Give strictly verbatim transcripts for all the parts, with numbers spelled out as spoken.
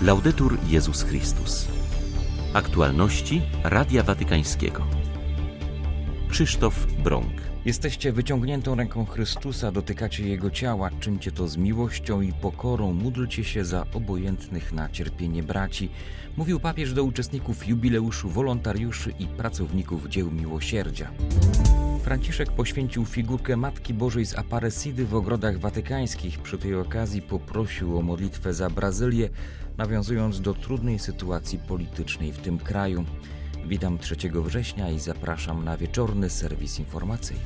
Laudetur Jezus Chrystus. Aktualności Radia Watykańskiego. Krzysztof Brąk. Jesteście wyciągniętą ręką Chrystusa, dotykacie Jego ciała, czyńcie to z miłością i pokorą, módlcie się za obojętnych na cierpienie braci, mówił papież do uczestników jubileuszu, wolontariuszy i pracowników dzieł miłosierdzia. Franciszek poświęcił figurkę Matki Bożej z Aparecidy w ogrodach watykańskich. Przy tej okazji poprosił o modlitwę za Brazylię, nawiązując do trudnej sytuacji politycznej w tym kraju. Witam trzeciego września i zapraszam na wieczorny serwis informacyjny.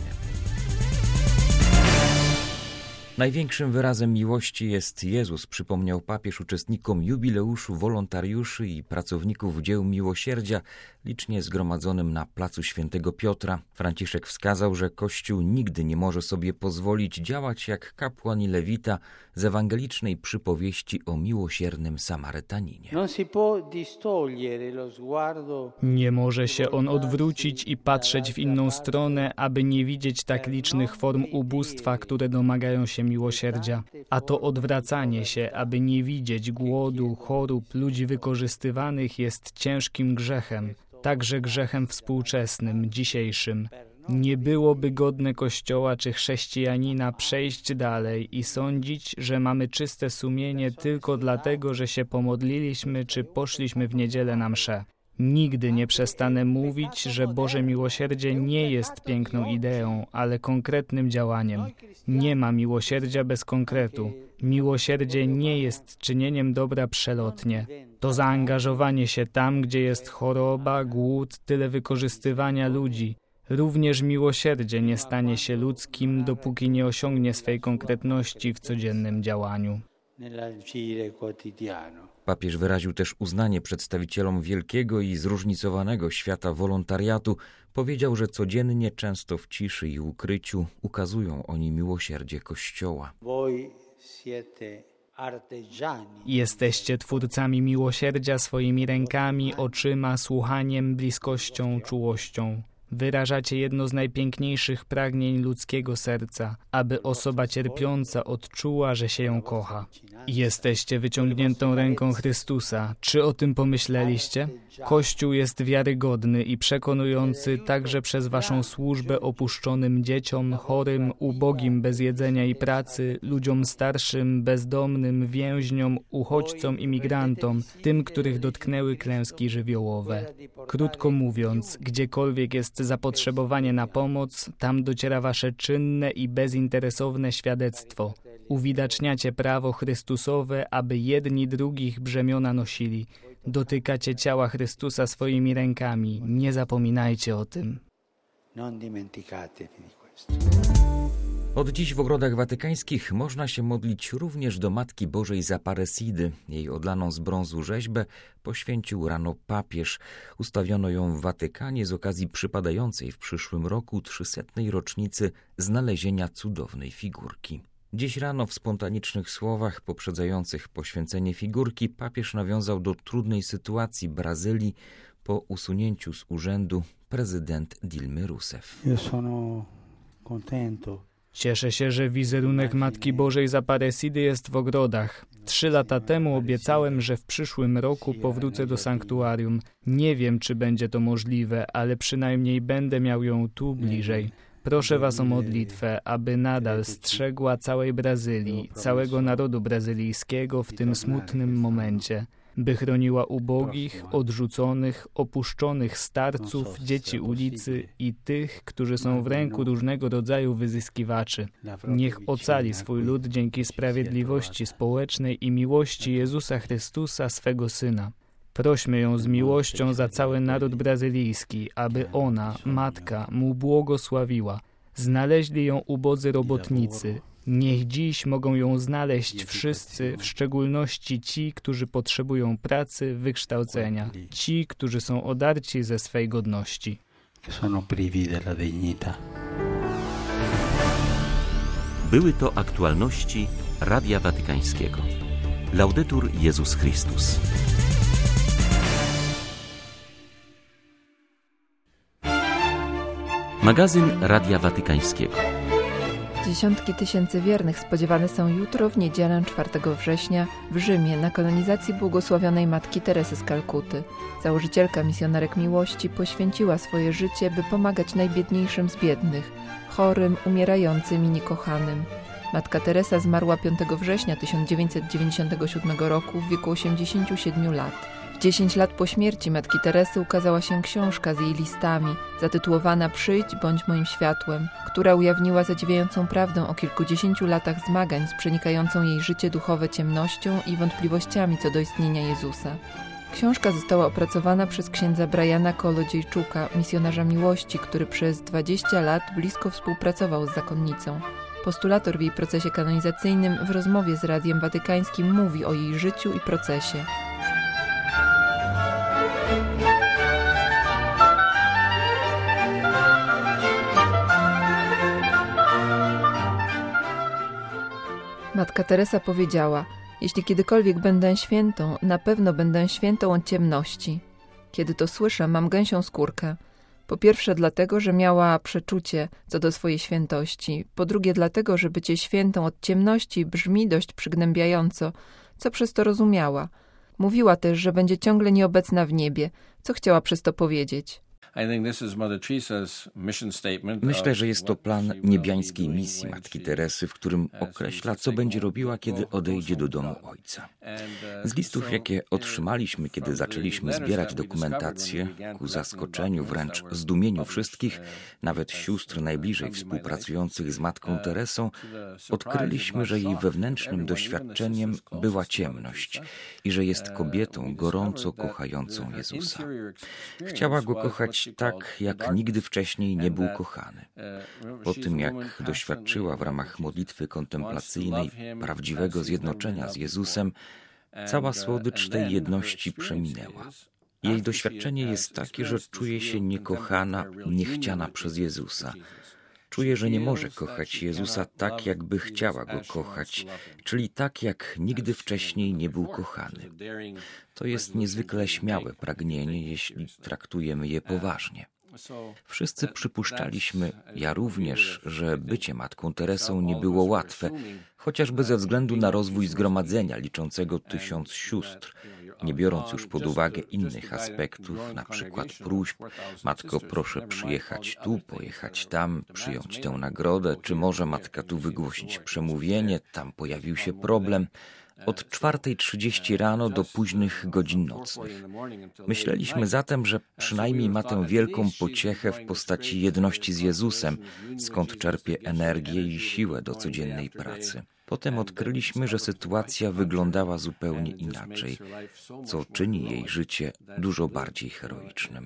Największym wyrazem miłości jest Jezus, przypomniał papież uczestnikom jubileuszu, wolontariuszy i pracowników dzieł miłosierdzia licznie zgromadzonym na placu Świętego Piotra. Franciszek wskazał, że Kościół nigdy nie może sobie pozwolić działać jak kapłan i lewita z ewangelicznej przypowieści o miłosiernym Samarytaninie. Nie może się on odwrócić i patrzeć w inną stronę, aby nie widzieć tak licznych form ubóstwa, które domagają się miłosierdzia. A to odwracanie się, aby nie widzieć głodu, chorób, ludzi wykorzystywanych jest ciężkim grzechem, także grzechem współczesnym, dzisiejszym. Nie byłoby godne Kościoła czy chrześcijanina przejść dalej i sądzić, że mamy czyste sumienie tylko dlatego, że się pomodliliśmy czy poszliśmy w niedzielę na mszę. Nigdy nie przestanę mówić, że Boże miłosierdzie nie jest piękną ideą, ale konkretnym działaniem. Nie ma miłosierdzia bez konkretu. Miłosierdzie nie jest czynieniem dobra przelotnie. To zaangażowanie się tam, gdzie jest choroba, głód, tyle wykorzystywania ludzi. Również miłosierdzie nie stanie się ludzkim, dopóki nie osiągnie swej konkretności w codziennym działaniu. Papież wyraził też uznanie przedstawicielom wielkiego i zróżnicowanego świata wolontariatu. Powiedział, że codziennie, często w ciszy i ukryciu, ukazują oni miłosierdzie Kościoła. Jesteście twórcami miłosierdzia swoimi rękami, oczyma, słuchaniem, bliskością, czułością. Wyrażacie jedno z najpiękniejszych pragnień ludzkiego serca, aby osoba cierpiąca odczuła, że się ją kocha. Jesteście wyciągniętą ręką Chrystusa. Czy o tym pomyśleliście? Kościół jest wiarygodny i przekonujący także przez waszą służbę opuszczonym dzieciom, chorym, ubogim bez jedzenia i pracy, ludziom starszym, bezdomnym, więźniom, uchodźcom, imigrantom, tym, których dotknęły klęski żywiołowe. Krótko mówiąc, gdziekolwiek jest zapotrzebowanie na pomoc, tam dociera wasze czynne i bezinteresowne świadectwo. Uwidaczniacie prawo Chrystusowe, aby jedni drugich brzemiona nosili. Dotykacie ciała Chrystusa swoimi rękami. Nie zapominajcie o tym. Od dziś w ogrodach watykańskich można się modlić również do Matki Bożej z Aparecidy. Jej odlaną z brązu rzeźbę poświęcił rano papież. Ustawiono ją w Watykanie z okazji przypadającej w przyszłym roku trzysetnej rocznicy znalezienia cudownej figurki. Dziś rano w spontanicznych słowach poprzedzających poświęcenie figurki papież nawiązał do trudnej sytuacji Brazylii po usunięciu z urzędu prezydent Dilmy Rousseff. Cieszę się, że wizerunek Matki Bożej z Aparecidy jest w ogrodach. Trzy lata temu obiecałem, że w przyszłym roku powrócę do sanktuarium. Nie wiem, czy będzie to możliwe, ale przynajmniej będę miał ją tu bliżej. Proszę was o modlitwę, aby nadal strzegła całej Brazylii, całego narodu brazylijskiego w tym smutnym momencie, by chroniła ubogich, odrzuconych, opuszczonych starców, dzieci ulicy i tych, którzy są w ręku różnego rodzaju wyzyskiwaczy. Niech ocali swój lud dzięki sprawiedliwości społecznej i miłości Jezusa Chrystusa, swego Syna. Prośmy ją z miłością za cały naród brazylijski, aby ona, Matka, mu błogosławiła. Znaleźli ją ubodzy robotnicy. Niech dziś mogą ją znaleźć wszyscy, w szczególności ci, którzy potrzebują pracy, wykształcenia. Ci, którzy są odarci ze swej godności. Były to aktualności Radia Watykańskiego. Laudetur Jezus Chrystus. Magazyn Radia Watykańskiego. Dziesiątki tysięcy wiernych spodziewane są jutro w niedzielę czwartego września w Rzymie na kanonizacji błogosławionej Matki Teresy z Kalkuty. Założycielka Misjonarek Miłości poświęciła swoje życie, by pomagać najbiedniejszym z biednych, chorym, umierającym i niekochanym. Matka Teresa zmarła piątego września tysiąc dziewięćset dziewięćdziesiątego siódmego roku w wieku osiemdziesięciu siedmiu lat. W dziesięć lat po śmierci Matki Teresy ukazała się książka z jej listami, zatytułowana Przyjdź, bądź moim światłem, która ujawniła zadziwiającą prawdę o kilkudziesięciu latach zmagań z przenikającą jej życie duchowe ciemnością i wątpliwościami co do istnienia Jezusa. Książka została opracowana przez księdza Briana Kolodziejczuka, misjonarza miłości, który przez dwadzieścia lat blisko współpracował z zakonnicą. Postulator w jej procesie kanonizacyjnym w rozmowie z Radiem Watykańskim mówi o jej życiu i procesie. Matka Teresa powiedziała: jeśli kiedykolwiek będę świętą, na pewno będę świętą od ciemności. Kiedy to słyszę, mam gęsią skórkę. Po pierwsze dlatego, że miała przeczucie co do swojej świętości. Po drugie dlatego, że bycie świętą od ciemności brzmi dość przygnębiająco, co przez to rozumiała. Mówiła też, że będzie ciągle nieobecna w niebie. Co chciała przez to powiedzieć? Myślę, że jest to plan niebiańskiej misji Matki Teresy, w którym określa, co będzie robiła, kiedy odejdzie do domu Ojca. Z listów, jakie otrzymaliśmy, kiedy zaczęliśmy zbierać dokumentację, ku zaskoczeniu, wręcz zdumieniu wszystkich, nawet sióstr najbliżej współpracujących z Matką Teresą, odkryliśmy, że jej wewnętrznym doświadczeniem była ciemność i że jest kobietą gorąco kochającą Jezusa. Chciała Go kochać tak, jak nigdy wcześniej nie był kochany. Po tym, jak doświadczyła w ramach modlitwy kontemplacyjnej prawdziwego zjednoczenia z Jezusem, cała słodycz tej jedności przeminęła. Jej doświadczenie jest takie, że czuje się niekochana, niechciana przez Jezusa. Czuje, że nie może kochać Jezusa tak, jakby chciała Go kochać, czyli tak, jak nigdy wcześniej nie był kochany. To jest niezwykle śmiałe pragnienie, jeśli traktujemy je poważnie. Wszyscy przypuszczaliśmy, ja również, że bycie Matką Teresą nie było łatwe, chociażby ze względu na rozwój zgromadzenia liczącego tysiąc sióstr, nie biorąc już pod uwagę innych aspektów, na przykład próśb: matko, proszę przyjechać tu, pojechać tam, przyjąć tę nagrodę, czy może matka tu wygłosić przemówienie, tam pojawił się problem. Od czwartej trzydzieści rano do późnych godzin nocnych. Myśleliśmy zatem, że przynajmniej ma tę wielką pociechę w postaci jedności z Jezusem, skąd czerpie energię i siłę do codziennej pracy. Potem odkryliśmy, że sytuacja wyglądała zupełnie inaczej, co czyni jej życie dużo bardziej heroicznym.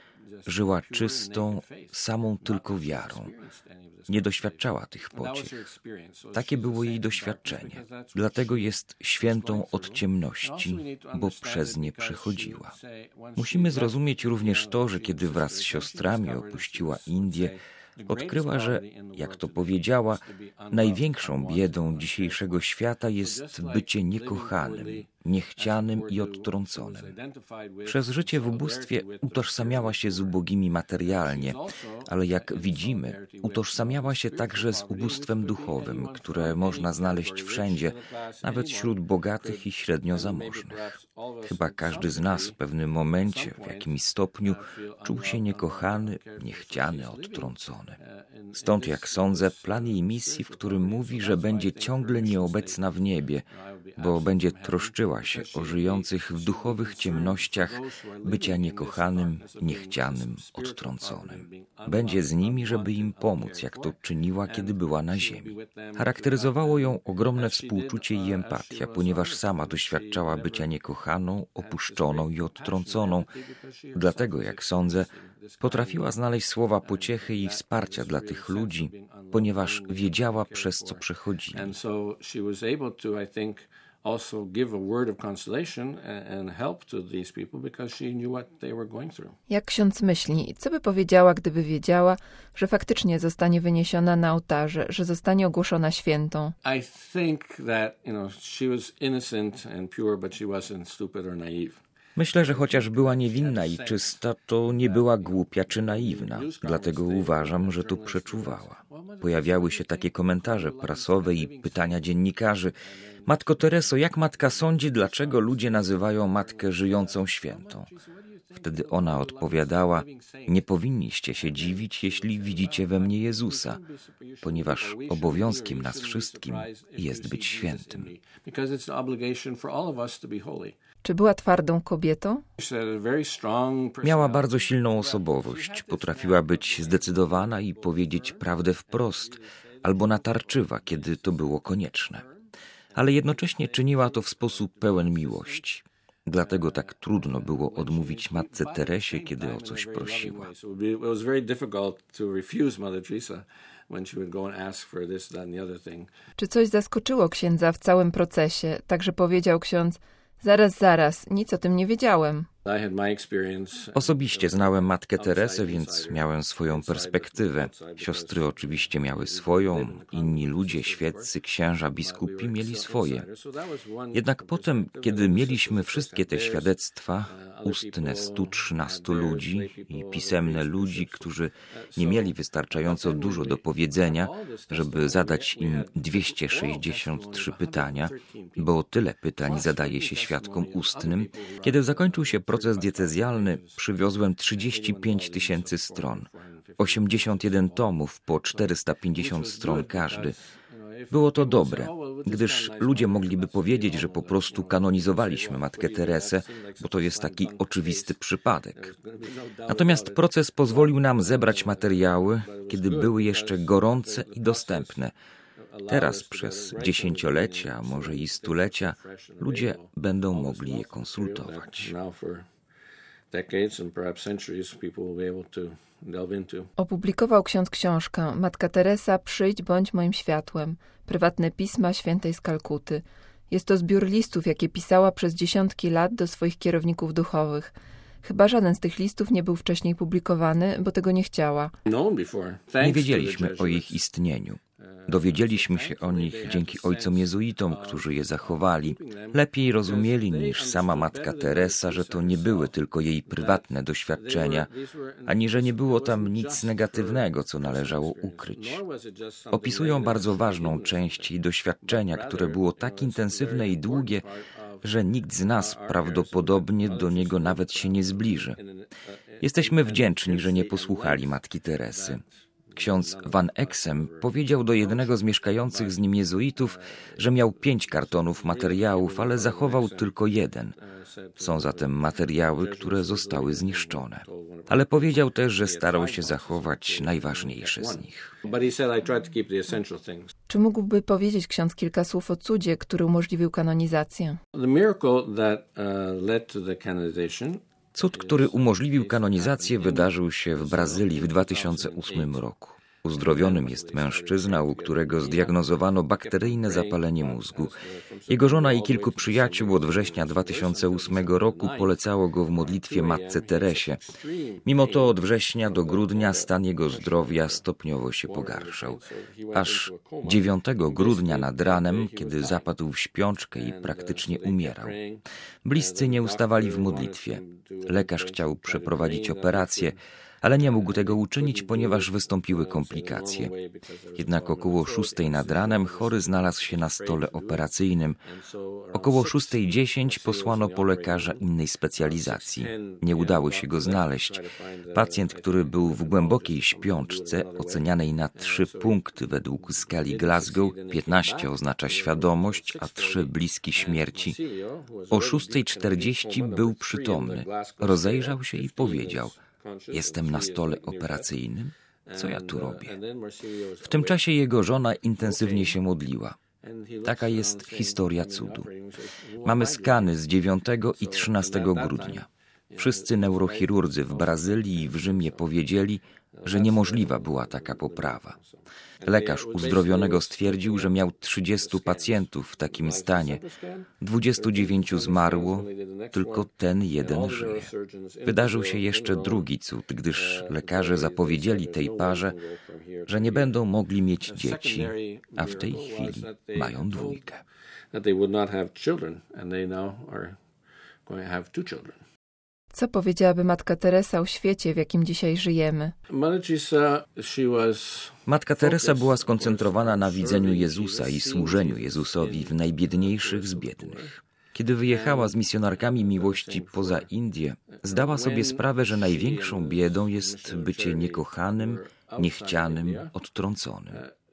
Żyła czystą, samą tylko wiarą. Nie doświadczała tych pociech. Takie było jej doświadczenie. Dlatego jest świętą od ciemności, bo przez nie przechodziła. Musimy zrozumieć również to, że kiedy wraz z siostrami opuściła Indię, odkryła, że, jak to powiedziała, największą biedą dzisiejszego świata jest bycie niekochanym, niechcianym i odtrąconym. Przez życie w ubóstwie utożsamiała się z ubogimi materialnie, ale jak widzimy, utożsamiała się także z ubóstwem duchowym, które można znaleźć wszędzie, nawet wśród bogatych i średnio zamożnych. Chyba każdy z nas w pewnym momencie, w jakimś stopniu, czuł się niekochany, niechciany, odtrącony. Stąd, jak sądzę, plan jej misji, w którym mówi, że będzie ciągle nieobecna w niebie, bo będzie troszczyła się o żyjących w duchowych ciemnościach bycia niekochanym, niechcianym, odtrąconym. Będzie z nimi, żeby im pomóc, jak to czyniła, kiedy była na ziemi. Charakteryzowało ją ogromne współczucie i empatia, ponieważ sama doświadczała bycia niekochaną, opuszczoną i odtrąconą. Dlatego, jak sądzę, potrafiła znaleźć słowa pociechy i wsparcia dla tych ludzi, ponieważ wiedziała, przez co przechodzili. Also give a word of consolation and help to these people because she knew what they were going through. Jak ksiądz myśli, co by powiedziała, gdyby wiedziała, że faktycznie zostanie wyniesiona na ołtarze, że zostanie ogłoszona świętą? I think that, you know, she was innocent and pure, but she wasn't stupid or naive. Myślę, że chociaż była niewinna i czysta, to nie była głupia czy naiwna. Dlatego uważam, że to przeczuwała. Pojawiały się takie komentarze prasowe i pytania dziennikarzy. Matko Tereso, jak matka sądzi, dlaczego ludzie nazywają matkę żyjącą świętą? Wtedy ona odpowiadała, nie powinniście się dziwić, jeśli widzicie we mnie Jezusa, ponieważ obowiązkiem nas wszystkim jest być świętym. Czy była twardą kobietą? Miała bardzo silną osobowość, potrafiła być zdecydowana i powiedzieć prawdę wprost, albo natarczywa, kiedy to było konieczne. Ale jednocześnie czyniła to w sposób pełen miłości. Dlatego tak trudno było odmówić matce Teresie, kiedy o coś prosiła. Czy coś zaskoczyło księdza w całym procesie, tak że powiedział ksiądz, zaraz, zaraz, nic o tym nie wiedziałem. Osobiście znałem matkę Teresę, więc miałem swoją perspektywę. Siostry oczywiście miały swoją, inni ludzie, świeccy, księża, biskupi mieli swoje. Jednak potem, kiedy mieliśmy wszystkie te świadectwa, ustne stu trzynastu ludzi i pisemne ludzi, którzy nie mieli wystarczająco dużo do powiedzenia, żeby zadać im dwieście sześćdziesiąt trzy pytania, bo tyle pytań zadaje się świadkom ustnym, kiedy zakończył się proces diecezjalny, przywiozłem trzydzieści pięć tysięcy stron, osiemdziesiąt jeden tomów po czterysta pięćdziesiąt stron każdy. Było to dobre, gdyż ludzie mogliby powiedzieć, że po prostu kanonizowaliśmy Matkę Teresę, bo to jest taki oczywisty przypadek. Natomiast proces pozwolił nam zebrać materiały, kiedy były jeszcze gorące i dostępne. Teraz przez dziesięciolecia, a może i stulecia, ludzie będą mogli je konsultować. Opublikował ksiądz książkę Matka Teresa, przyjdź, bądź moim światłem. Prywatne pisma świętej z Kalkuty. Jest to zbiór listów, jakie pisała przez dziesiątki lat do swoich kierowników duchowych. Chyba żaden z tych listów nie był wcześniej publikowany, bo tego nie chciała. Nie wiedzieliśmy o ich istnieniu. Dowiedzieliśmy się o nich dzięki ojcom jezuitom, którzy je zachowali. Lepiej rozumieli niż sama matka Teresa, że to nie były tylko jej prywatne doświadczenia, ani że nie było tam nic negatywnego, co należało ukryć. Opisują bardzo ważną część jej doświadczenia, które było tak intensywne i długie, że nikt z nas prawdopodobnie do niego nawet się nie zbliży. Jesteśmy wdzięczni, że nie posłuchali matki Teresy. Ksiądz Van Exem powiedział do jednego z mieszkających z nim jezuitów, że miał pięć kartonów materiałów, ale zachował tylko jeden. Są zatem materiały, które zostały zniszczone. Ale powiedział też, że starał się zachować najważniejsze z nich. Czy mógłby powiedzieć ksiądz kilka słów o cudzie, który umożliwił kanonizację? Cud, który umożliwił kanonizację, wydarzył się w Brazylii w dwa tysiące ósmym roku. Uzdrowionym jest mężczyzna, u którego zdiagnozowano bakteryjne zapalenie mózgu. Jego żona i kilku przyjaciół od września dwa tysiące ósmego roku polecało go w modlitwie Matce Teresie. Mimo to od września do grudnia stan jego zdrowia stopniowo się pogarszał. Aż dziewiątego grudnia nad ranem, kiedy zapadł w śpiączkę i praktycznie umierał. Bliscy nie ustawali w modlitwie. Lekarz chciał przeprowadzić operację, ale nie mógł tego uczynić, ponieważ wystąpiły komplikacje. Jednak około szóstej nad ranem chory znalazł się na stole operacyjnym. Około szóstej dziesięć posłano po lekarza innej specjalizacji. Nie udało się go znaleźć. Pacjent, który był w głębokiej śpiączce, ocenianej na trzy punkty według skali Glasgow, piętnaście oznacza świadomość, a trzy bliski śmierci, o szóstej czterdzieści był przytomny. Rozejrzał się i powiedział: jestem na stole operacyjnym? Co ja tu robię? W tym czasie jego żona intensywnie się modliła. Taka jest historia cudu. Mamy skany z dziewiątego i trzynastego grudnia. Wszyscy neurochirurdzy w Brazylii i w Rzymie powiedzieli, że niemożliwa była taka poprawa. Lekarz uzdrowionego stwierdził, że miał trzydziestu pacjentów w takim stanie. dwudziestu dziewięciu zmarło, tylko ten jeden żyje. Wydarzył się jeszcze drugi cud, gdyż lekarze zapowiedzieli tej parze, że nie będą mogli mieć dzieci, a w tej chwili mają dwójkę. Co powiedziałaby Matka Teresa o świecie, w jakim dzisiaj żyjemy? Matka Teresa była skoncentrowana na widzeniu Jezusa i służeniu Jezusowi w najbiedniejszych z biednych. Kiedy wyjechała z misjonarkami miłości poza Indię, zdała sobie sprawę, że największą biedą jest bycie niekochanym, niechcianym, odtrąconym.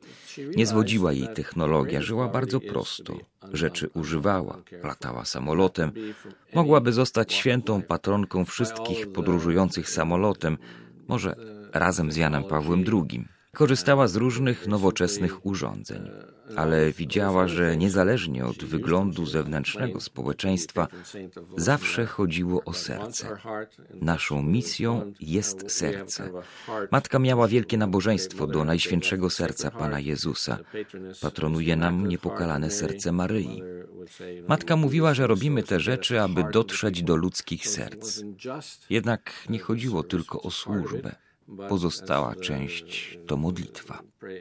Nie zwodziła jej technologia, żyła bardzo prosto. Rzeczy używała, latała samolotem. Mogłaby zostać świętą patronką wszystkich podróżujących samolotem, może razem z Janem Pawłem drugim. Korzystała z różnych nowoczesnych urządzeń, ale widziała, że niezależnie od wyglądu zewnętrznego społeczeństwa, zawsze chodziło o serce. Naszą misją jest serce. Matka miała wielkie nabożeństwo do Najświętszego Serca Pana Jezusa. Patronuje nam niepokalane serce Maryi. Matka mówiła, że robimy te rzeczy, aby dotrzeć do ludzkich serc. Jednak nie chodziło tylko o służbę. Pozostała część to modlitwa.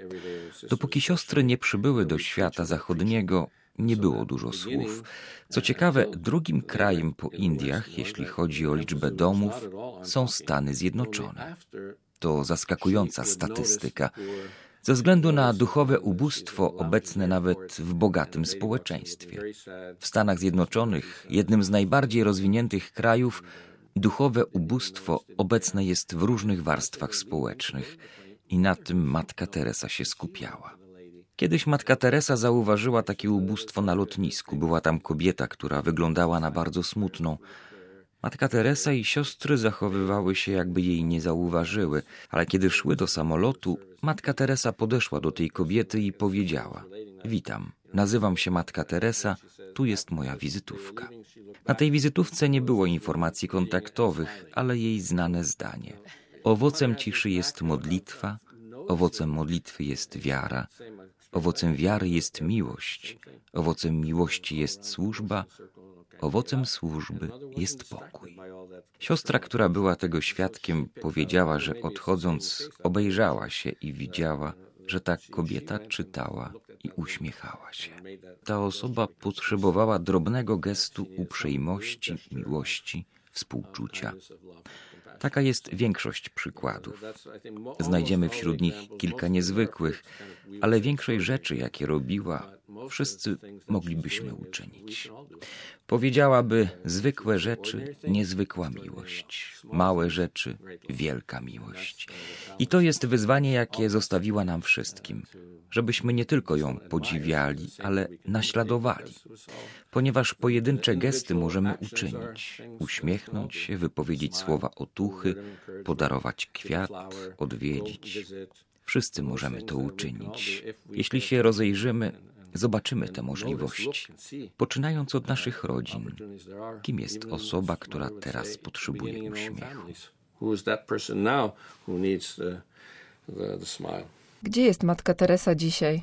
Dopóki siostry nie przybyły do świata zachodniego, nie było dużo słów. Co ciekawe, drugim krajem po Indiach, jeśli chodzi o liczbę domów, są Stany Zjednoczone. To zaskakująca statystyka. Ze względu na duchowe ubóstwo obecne nawet w bogatym społeczeństwie. W Stanach Zjednoczonych, jednym z najbardziej rozwiniętych krajów, duchowe ubóstwo obecne jest w różnych warstwach społecznych i na tym Matka Teresa się skupiała. Kiedyś Matka Teresa zauważyła takie ubóstwo na lotnisku. Była tam kobieta, która wyglądała na bardzo smutną. Matka Teresa i siostry zachowywały się, jakby jej nie zauważyły, ale kiedy szły do samolotu, Matka Teresa podeszła do tej kobiety i powiedziała: „Witam, nazywam się Matka Teresa, tu jest moja wizytówka”. Na tej wizytówce nie było informacji kontaktowych, ale jej znane zdanie: „Owocem ciszy jest modlitwa, owocem modlitwy jest wiara, owocem wiary jest miłość, owocem miłości jest służba, owocem służby jest pokój”. Siostra, która była tego świadkiem, powiedziała, że odchodząc obejrzała się i widziała, że ta kobieta czytała i uśmiechała się. Ta osoba potrzebowała drobnego gestu uprzejmości, miłości, współczucia. Taka jest większość przykładów. Znajdziemy wśród nich kilka niezwykłych, ale większość rzeczy, jakie robiła, wszyscy moglibyśmy uczynić. Powiedziałaby: zwykłe rzeczy, niezwykła miłość. Małe rzeczy, wielka miłość. I to jest wyzwanie, jakie zostawiła nam wszystkim. Żebyśmy nie tylko ją podziwiali, ale naśladowali. Ponieważ pojedyncze gesty możemy uczynić. Uśmiechnąć się, wypowiedzieć słowa otuchy, podarować kwiat, odwiedzić. Wszyscy możemy to uczynić. Jeśli się rozejrzymy, zobaczymy te możliwości. Poczynając od naszych rodzin. Kim jest osoba, która teraz potrzebuje uśmiechu? Gdzie jest Matka Teresa dzisiaj?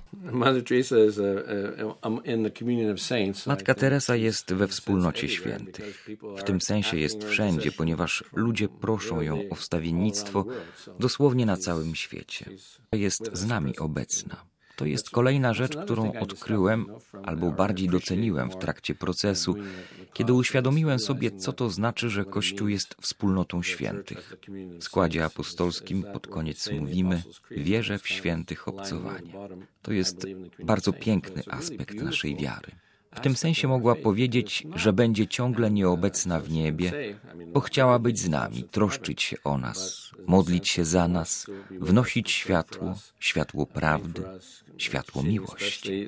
Matka Teresa jest we wspólnocie świętych. W tym sensie jest wszędzie, ponieważ ludzie proszą ją o wstawiennictwo dosłownie na całym świecie. Jest z nami obecna. To jest kolejna rzecz, którą odkryłem albo bardziej doceniłem w trakcie procesu, kiedy uświadomiłem sobie, co to znaczy, że Kościół jest wspólnotą świętych. W składzie apostolskim pod koniec mówimy: wierzę w świętych obcowanie. To jest bardzo piękny aspekt naszej wiary. W tym sensie mogła powiedzieć, że będzie ciągle nieobecna w niebie, bo chciała być z nami, troszczyć się o nas, modlić się za nas, wnosić światło, światło prawdy, światło miłości.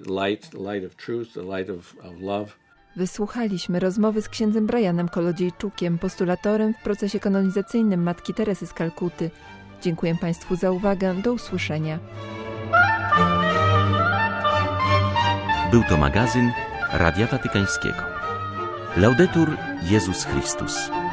Wysłuchaliśmy rozmowy z księdzem Brianem Kolodziejczukiem, postulatorem w procesie kanonizacyjnym Matki Teresy z Kalkuty. Dziękuję Państwu za uwagę. Do usłyszenia. Był to magazyn Radia Watykańskiego. Laudetur Jezus Chrystus.